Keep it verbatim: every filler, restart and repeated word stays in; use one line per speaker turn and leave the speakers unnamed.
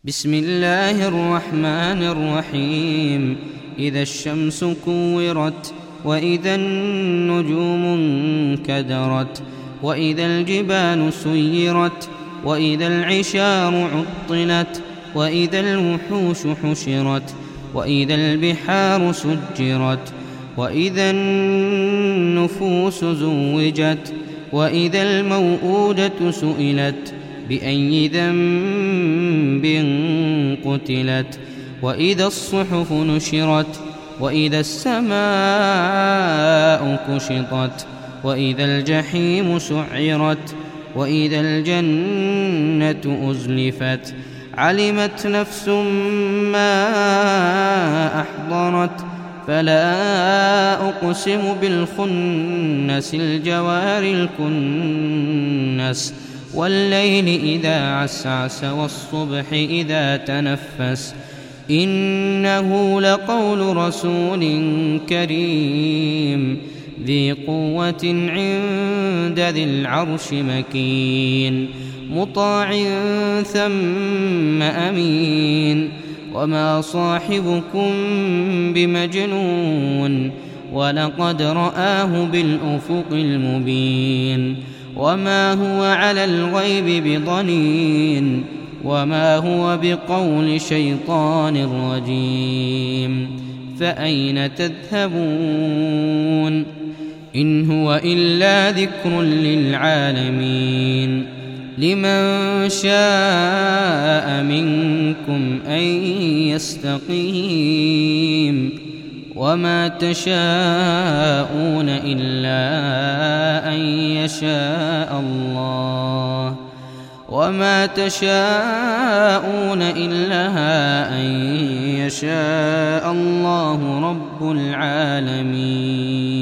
بسم الله الرحمن الرحيم. إذا الشمس كورت، وإذا النجوم انكدرت، وإذا الجبال سيرت، وإذا العشار عطلت، وإذا الوحوش حشرت، وإذا البحار سجرت، وإذا النفوس زوجت، وإذا الموءودة سئلت بأي ذنب قتلت، وإذا الصحف نشرت، وإذا السماء كشطت، وإذا الجحيم سعرت، وإذا الجنة أزلفت، علمت نفس ما أحضرت. فلا أقسم بالخنس، الجوار الكنس، والليل إذا عسعس، والصبح إذا تنفس، إنه لقول رسول كريم ذي قوة عند ذي العرش مكين، مطاع ثم أمين. وما صاحبكم بمجنون، ولقد رآه بالأفق المبين. وما هو على الغيب بضنين، وما هو بقول شيطان رجيم. فأين تذهبون؟ إن هو إلا ذكر للعالمين. لمن شاء منكم أن يستقيم، وما تشاءون إلا أن يشاء الله، وما تشاءون إلا أن يشاء الله رب العالمين.